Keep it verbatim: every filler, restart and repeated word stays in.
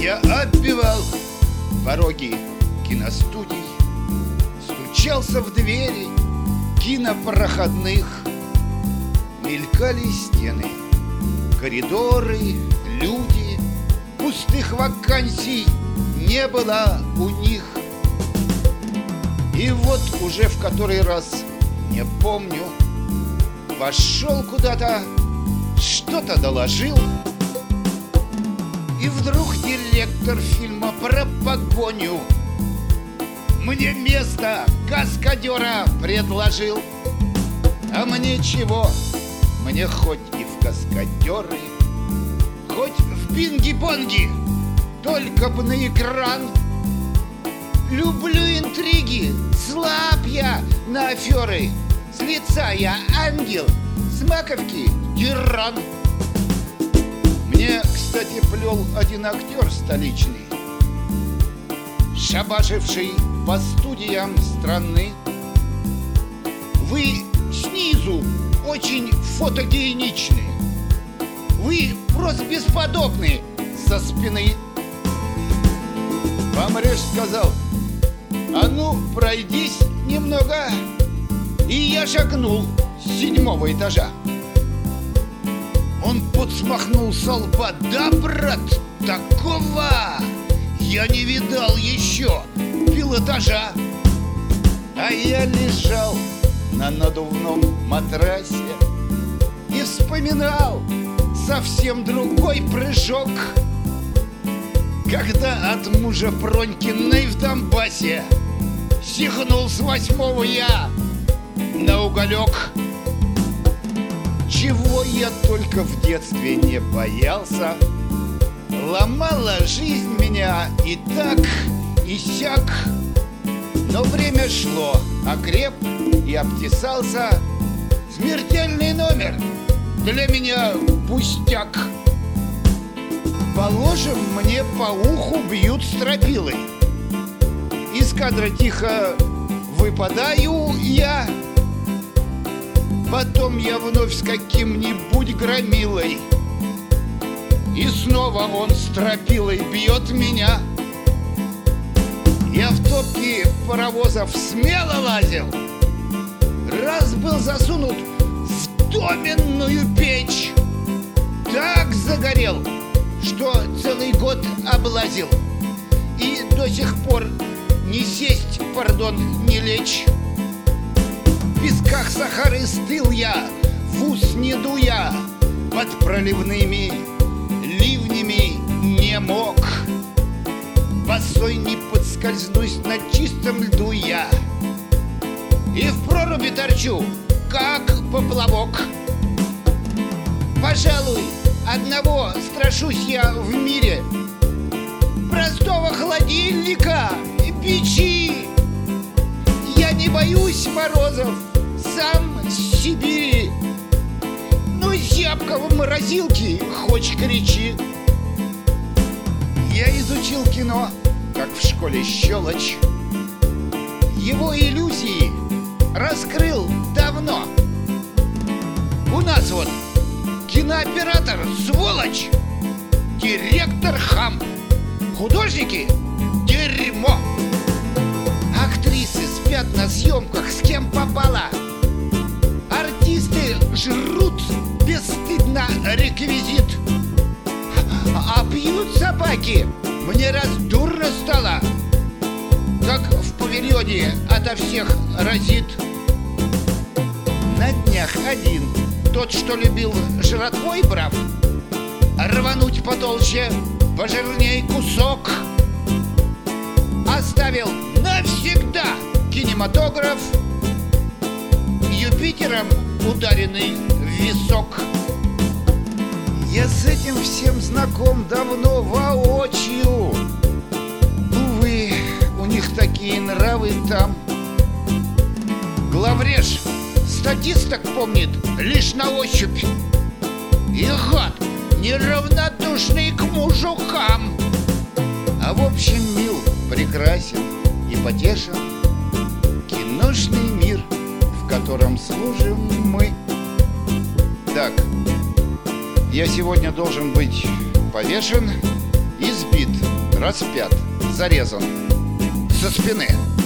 Я оббивал пороги киностудий, стучался в двери кинопроходных. Мелькали стены, коридоры, люди. Пустых вакансий не было у них. И вот уже в который раз, не помню, вошел куда-то, что-то доложил. И вдруг директор фильма про погоню мне место каскадера предложил. А мне чего? Мне хоть и в каскадеры, хоть в бинги-бонги, только б на экран. Люблю интриги, слаб я на аферы. С лица я ангел, с маковки тиран. Мне, кстати, плел один актер столичный, шабашивший по студиям страны. Вы снизу очень фотогеничны, вы просто бесподобны со спины. Помрешь, сказал: а ну, пройдись немного. И я шагнул с седьмого этажа. Он подсмахнул со лба: да, брат, такого я не видал еще пилотажа. А я лежал на надувном матрасе и вспоминал совсем другой прыжок, когда от мужа Пронькиной в Донбассе сигнул с восьмого я на уголек. Чего я только в детстве не боялся. Ломала жизнь меня и так, и сяк. Но время шло, окреп и обтесался. Смертельный номер для меня пустяк. Положим, мне по уху бьют стропилой. Из кадра тихо выпадаю я. Потом я вновь с каким-нибудь громилой, и снова он стропилой бьет меня. Я в топки паровозов смело лазил, раз был засунут в доменную печь. Так загорел, что целый год облазил, и до сих пор не сесть, пардон, не лечь. В песках Сахары стыл я, в ус не дуя, под проливными ливнями не мог. Босой не подскользнусь на чистом льду я, и в проруби торчу, как поплавок. Пожалуй, одного страшусь я в мире: простого холодильника и печи. Я не боюсь морозов, сам с Сибири. Ну, зябко в морозилке, хоть кричи. Я изучил кино, как в школе щелочь. Его иллюзии раскрыл давно. У нас вот кинооператор сволочь, директор хам, художники дерьмо. Актрисы спят на съемках с кем попало. Артисты жрут бесстыдно реквизит. А пьют собаки, мне раз дурно стало, как в павильоне ото всех разит. На днях один, тот, что любил жратвой брав, рвануть потолще, пожирней кусок, оставил навсегда кинематограф Юпитером ударенный в висок. Я с этим всем знаком давно воочию. Увы, у них такие нравы там. Главреж статисток помнит лишь на ощупь, и гад неравнодушный к мужикам. А в общем, мил, прекрасен и потешен киношный мир, в котором служим мы. Так, я сегодня должен быть повешен и сбит распят, зарезан со спины.